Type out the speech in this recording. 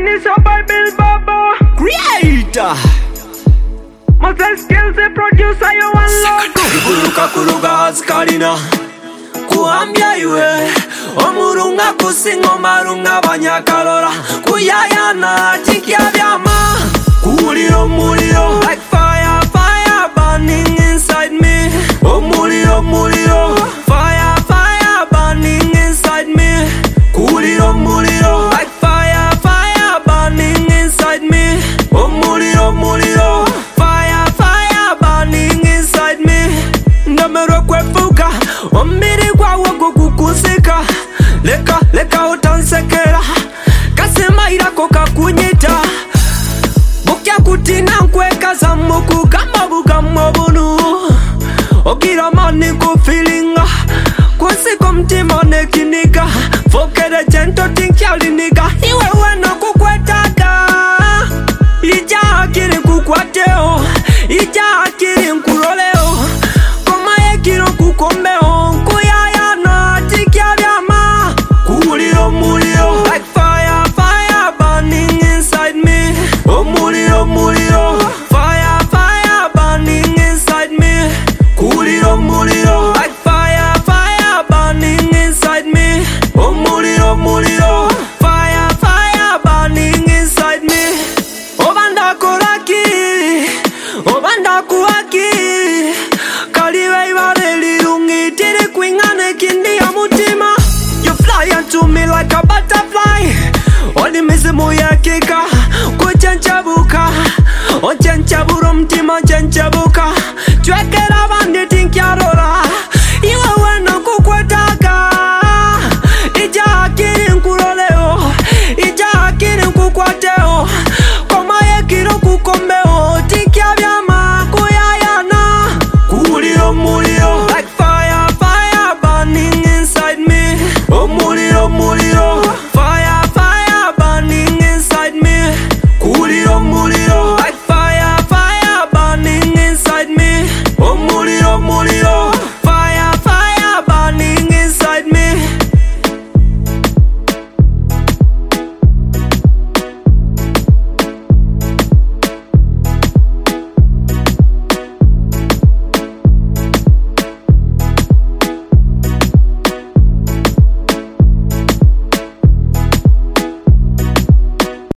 is a Bible Baba Creator. Must skills a producer you unlock. Kuruka kuruga azkarina kuambia iwe omurunga kusingo marunga banyakalora kuyayana tikia byama kuliro muliro like fire fire burning inside me. Muliro muliro fire fire burning inside me. Kuliro muliro like fire fire burning inside me. Muliro muliro fire fire burning inside me. Ndamero kwefuka omiri kwa wogo kukusika leka leka utansekera kasema irako kakunyita bukya kutina nkweka za muku kama bugamo bunu ogira mani ku feelinga kwasiko mtima nekinika fokere jento tinkyalinika iwe weno kukwetaka ija akiri kukwateo ija akiri nkuroleo koma ekiro kukombeo kuyayana tikya byama kuliro muliro like fire fire burning inside me. Muliro muliro fire fire burning inside me. Kuliro muliro like fire fire burning inside me. Muliro muliro fire fire burning inside me. Obanda koraki obanda kuaki kaliwe ibareli lungi tiri kwingane kindi ya mutima. You fly onto me like a butterfly. Oli mizimu ya kika kuchenchabuka ochenchaburo mtima chenchabu